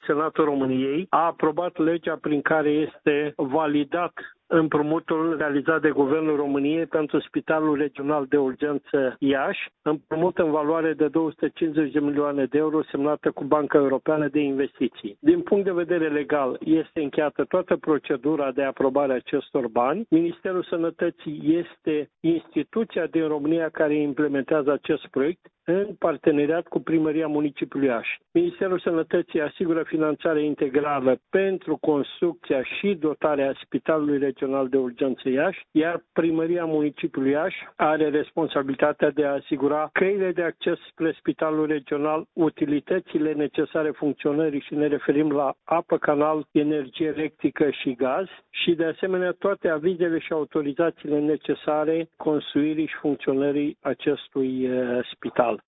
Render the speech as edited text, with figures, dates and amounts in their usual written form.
Senatul României a aprobat legea prin care este validat împrumutul realizat de Guvernul României pentru Spitalul Regional de Urgență Iași, împrumut în valoare de 250 de milioane de euro semnată cu Banca Europeană de Investiții. Din punct de vedere legal, este încheiată toată procedura de aprobare a acestor bani. Ministerul Sănătății este instituția din România care implementează acest proiect în parteneriat cu Primăria Municipiului Iași. Ministerul Sănătății asigură finanțarea integrală pentru construcția și dotarea Spitalului Regional de Urgență Iași, iar Primăria Municipiului Iași are responsabilitatea de a asigura căile de acces spre Spitalul Regional, utilitățile necesare funcționării și ne referim la apă, canal, energie electrică și gaz și de asemenea toate avizele și autorizațiile necesare construirii și funcționării acestui spital.